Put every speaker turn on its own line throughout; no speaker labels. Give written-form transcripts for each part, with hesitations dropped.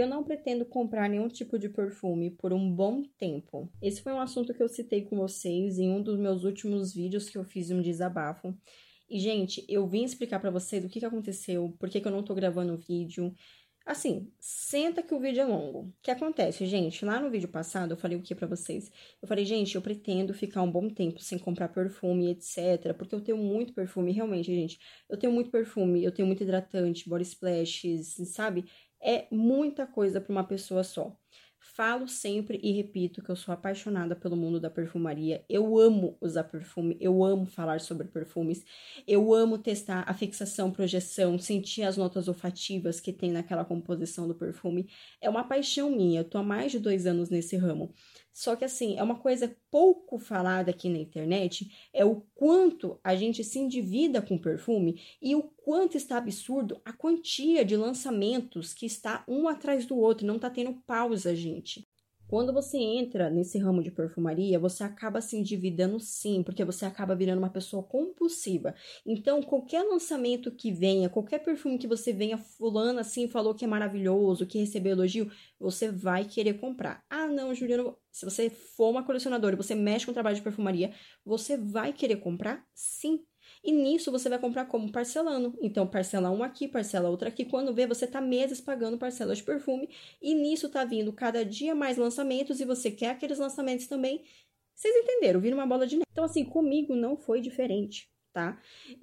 eu não pretendo comprar nenhum tipo de perfume por um bom tempo. Esse foi um assunto que eu citei com vocês em um dos meus últimos vídeos que eu fiz um desabafo. E, gente, eu vim explicar pra vocês o que aconteceu, por que eu não tô gravando o vídeo. Assim, senta que o vídeo é longo. O que acontece, gente? Lá no vídeo passado eu falei o que pra vocês? Eu falei, gente, eu pretendo ficar um bom tempo sem comprar perfume, etc. Porque eu tenho muito perfume, realmente, gente. Eu tenho muito perfume, eu tenho muito hidratante, body splashes, sabe? É muita coisa pra uma pessoa só. Falo sempre e repito que eu sou apaixonada pelo mundo da perfumaria. Eu amo usar perfume, eu amo falar sobre perfumes, eu amo testar a fixação, projeção, sentir as notas olfativas que tem naquela composição do perfume. É uma paixão minha, eu tô há mais de 2 anos nesse ramo. Só que assim, é uma coisa pouco falada aqui na internet, é o quanto a gente se endivida com perfume e o quanto está absurdo a quantia de lançamentos que está um atrás do outro, não tá tendo pausa, gente. Quando você entra nesse ramo de perfumaria, você acaba se endividando sim, porque você acaba virando uma pessoa compulsiva. Então, qualquer lançamento que venha, qualquer perfume que você venha, fulano assim falou que é maravilhoso, que recebeu elogio, você vai querer comprar. Ah, não, Juliana, se você for uma colecionadora e você mexe com trabalho de perfumaria, você vai querer comprar? Sim. E nisso você vai comprar como? Parcelando. Então, parcela um aqui, parcela outra aqui. Quando vê, você tá meses pagando parcelas de perfume. E nisso tá vindo cada dia mais lançamentos e você quer aqueles lançamentos também. Vocês entenderam? Vira uma bola de neve. Então, assim, comigo não foi diferente, tá?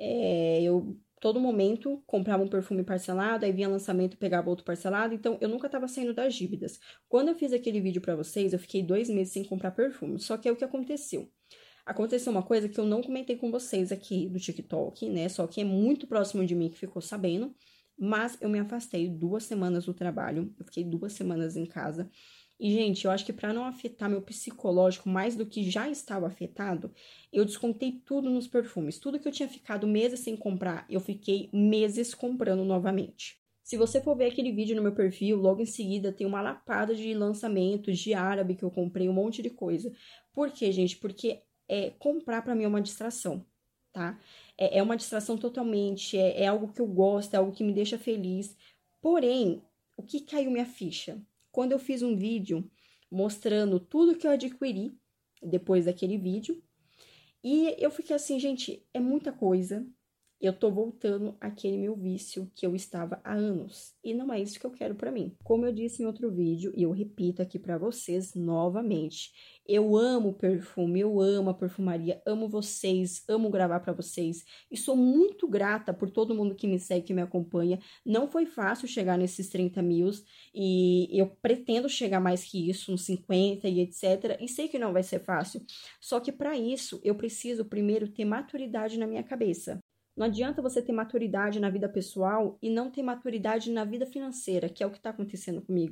Eu todo momento comprava um perfume parcelado, aí vinha lançamento, pegava outro parcelado, então eu nunca tava saindo das dívidas. Quando eu fiz aquele vídeo pra vocês, eu fiquei 2 meses sem comprar perfume. Só que é o que aconteceu. Aconteceu uma coisa que eu não comentei com vocês aqui do TikTok, né? Só que é muito próximo de mim que ficou sabendo. Mas eu me afastei 2 semanas do trabalho. Eu fiquei 2 semanas em casa. E, gente, eu acho que para não afetar meu psicológico mais do que já estava afetado, eu descontei tudo nos perfumes. Tudo que eu tinha ficado meses sem comprar, eu fiquei meses comprando novamente. Se você for ver aquele vídeo no meu perfil, logo em seguida tem uma lapada de lançamentos de árabe que eu comprei, um monte de coisa. Por quê, gente? Porque comprar para mim é uma distração, tá? É uma distração totalmente, é algo que eu gosto, é algo que me deixa feliz. Porém, o que caiu minha ficha? Quando eu fiz um vídeo mostrando tudo que eu adquiri depois daquele vídeo, e eu fiquei assim, gente, é muita coisa. Eu tô voltando àquele meu vício que eu estava há anos. E não é isso que eu quero pra mim. Como eu disse em outro vídeo, e eu repito aqui pra vocês novamente, eu amo perfume, eu amo a perfumaria, amo vocês, amo gravar pra vocês. E sou muito grata por todo mundo que me segue, que me acompanha. Não foi fácil chegar nesses 30 mil e eu pretendo chegar mais que isso, uns 50 e etc. E sei que não vai ser fácil. Só que pra isso, eu preciso primeiro ter maturidade na minha cabeça. Não adianta você ter maturidade na vida pessoal e não ter maturidade na vida financeira, que é o que tá acontecendo comigo.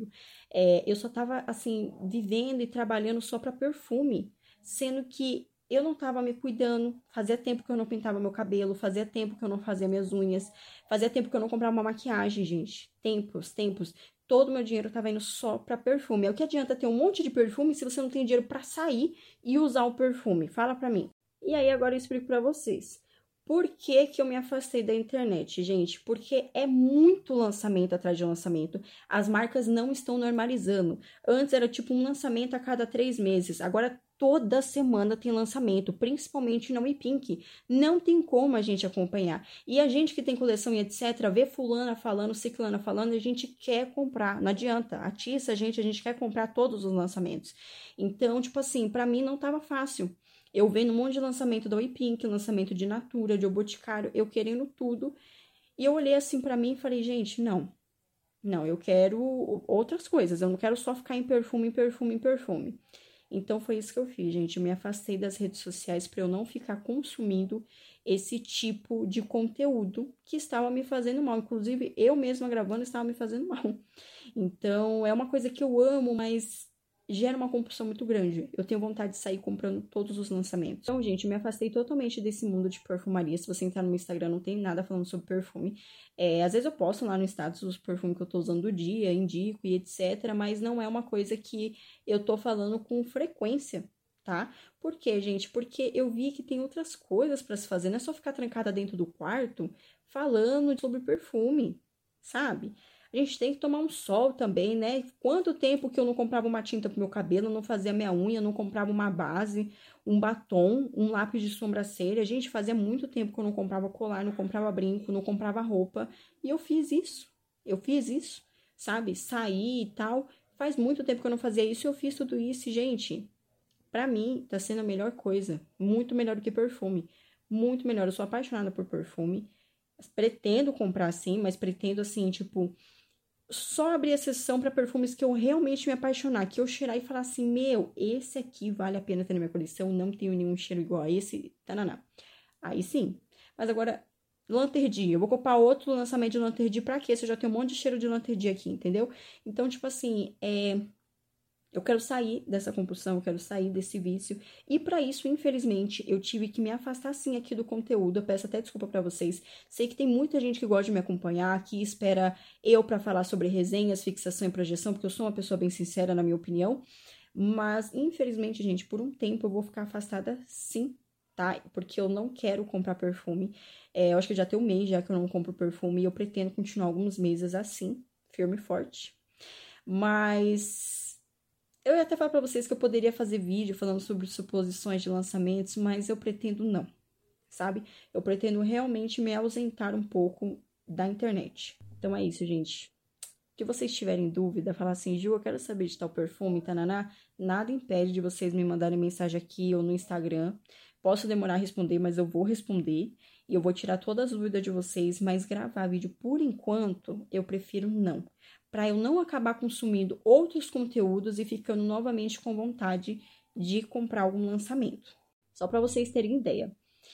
Eu só tava, assim, vivendo e trabalhando só para perfume, sendo que eu não tava me cuidando. Fazia tempo que eu não pintava meu cabelo, fazia tempo que eu não fazia minhas unhas, fazia tempo que eu não comprava uma maquiagem, gente. Tempos. Todo meu dinheiro tava indo só para perfume. É o que adianta ter um monte de perfume se você não tem dinheiro para sair e usar o perfume? Fala pra mim. E aí agora eu explico para vocês. Por que que eu me afastei da internet, gente? Porque é muito lançamento atrás de lançamento. As marcas não estão normalizando. Antes era tipo um lançamento a cada 3 meses. Agora toda semana tem lançamento, principalmente no Pink. Não tem como a gente acompanhar. E a gente que tem coleção e etc, vê fulana falando, ciclana falando, a gente quer comprar. Não adianta. Atiça a gente quer comprar todos os lançamentos. Então, tipo assim, pra mim não tava fácil. Eu vendo um monte de lançamento da Pink, lançamento de Natura, de O Boticário, eu querendo tudo. E eu olhei assim pra mim e falei, gente, não, eu quero outras coisas. Eu não quero só ficar em perfume. Então foi isso que eu fiz, gente. Eu me afastei das redes sociais para eu não ficar consumindo esse tipo de conteúdo que estava me fazendo mal. Inclusive, eu mesma gravando estava me fazendo mal. Então, é uma coisa que eu amo, mas gera uma compulsão muito grande. Eu tenho vontade de sair comprando todos os lançamentos. Então, gente, eu me afastei totalmente desse mundo de perfumaria. Se você entrar no meu Instagram, não tem nada falando sobre perfume. Às vezes eu posto lá no status os perfumes que eu tô usando do dia, indico e etc. Mas não é uma coisa que eu tô falando com frequência, tá? Por quê, gente? Porque eu vi que tem outras coisas para se fazer. Não é só ficar trancada dentro do quarto falando sobre perfume, sabe? A gente tem que tomar um sol também, né? Quanto tempo que eu não comprava uma tinta pro meu cabelo, não fazia minha unha, não comprava uma base, um batom, um lápis de sobrancelha. Gente, fazia muito tempo que eu não comprava colar, não comprava brinco, não comprava roupa. E eu fiz isso. Eu fiz isso, sabe? Saí e tal. Faz muito tempo que eu não fazia isso e eu fiz tudo isso, e, gente. Pra mim, tá sendo a melhor coisa. Muito melhor do que perfume. Muito melhor. Eu sou apaixonada por perfume. Pretendo comprar sim, mas pretendo assim, tipo, só abrir exceção pra perfumes que eu realmente me apaixonar. Que eu cheirar e falar assim: meu, esse aqui vale a pena ter na minha coleção. Não tenho nenhum cheiro igual a esse. Tananá. Aí sim. Mas agora, Lanterdi. Eu vou comprar outro lançamento de Lanterdi pra quê? Se eu já tenho um monte de cheiro de Lanterdi aqui, entendeu? Então, tipo assim, eu quero sair dessa compulsão, eu quero sair desse vício. E para isso, infelizmente, eu tive que me afastar sim aqui do conteúdo. Eu peço até desculpa para vocês. Sei que tem muita gente que gosta de me acompanhar, que espera eu para falar sobre resenhas, fixação e projeção, porque eu sou uma pessoa bem sincera na minha opinião. Mas, infelizmente, gente, por um tempo eu vou ficar afastada sim, tá? Porque eu não quero comprar perfume. Eu acho que já tem um mês já que eu não compro perfume e eu pretendo continuar alguns meses assim, firme e forte. Mas eu ia até falar pra vocês que eu poderia fazer vídeo falando sobre suposições de lançamentos, mas eu pretendo não, sabe? Eu pretendo realmente me ausentar um pouco da internet. Então é isso, gente. Se vocês tiverem dúvida, falar assim: Ju, eu quero saber de tal perfume, tananá, nada impede de vocês me mandarem mensagem aqui ou no Instagram. Posso demorar a responder, mas eu vou responder. E eu vou tirar todas as dúvidas de vocês, mas gravar vídeo por enquanto, eu prefiro não. Para eu não acabar consumindo outros conteúdos e ficando novamente com vontade de comprar algum lançamento. Só para vocês terem ideia.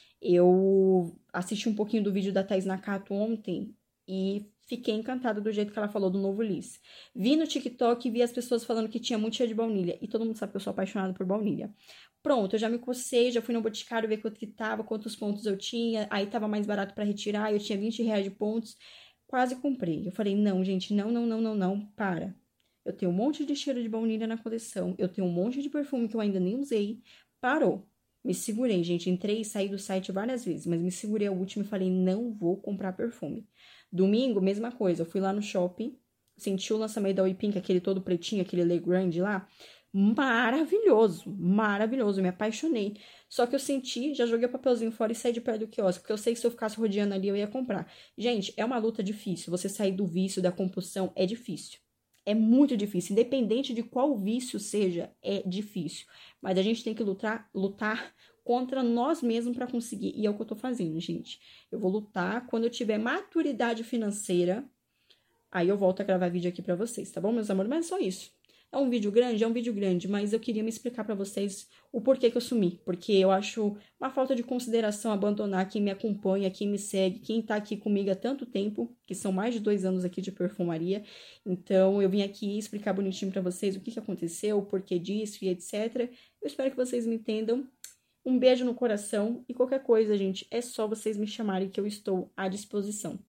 Eu assisti um pouquinho do vídeo da Thaís Nakato ontem e fiquei encantada do jeito que ela falou do novo Liss. Vi no TikTok e vi as pessoas falando que tinha muito cheiro de baunilha. E todo mundo sabe que eu sou apaixonada por baunilha. Pronto, eu já me cocei, já fui no Boticário ver quanto que tava, quantos pontos eu tinha. Aí tava mais barato para retirar, eu tinha R$ 20 de pontos. Quase comprei. Eu falei: não, gente, não, não, não, não, não, para. Eu tenho um monte de cheiro de baunilha na coleção. Eu tenho um monte de perfume que eu ainda nem usei. Parou. Me segurei, gente. Entrei e saí do site várias vezes, mas me segurei ao último e falei: não vou comprar perfume. Domingo, mesma coisa. Eu fui lá no shopping, senti o lançamento da Weepink, aquele todo pretinho, aquele Le Grande lá. Maravilhoso, maravilhoso. Eu me apaixonei. Só que eu senti, já joguei o papelzinho fora e saí de perto do quiosque, porque eu sei que se eu ficasse rodeando ali, eu ia comprar. Gente, é uma luta difícil. Você sair do vício, da compulsão, é difícil. É muito difícil. Independente de qual vício seja, é difícil. Mas a gente tem que lutar contra nós mesmos para conseguir. E é o que eu tô fazendo, gente. Eu vou lutar quando eu tiver maturidade financeira. Aí eu volto a gravar vídeo aqui pra vocês, tá bom, meus amores? Mas é só isso. É um vídeo grande, mas eu queria me explicar pra vocês o porquê que eu sumi. Porque eu acho uma falta de consideração abandonar quem me acompanha, quem me segue, quem tá aqui comigo há tanto tempo, que são mais de 2 anos aqui de perfumaria. Então, eu vim aqui explicar bonitinho pra vocês o que aconteceu, o porquê disso e etc. Eu espero que vocês me entendam. Um beijo no coração e qualquer coisa, gente, é só vocês me chamarem que eu estou à disposição.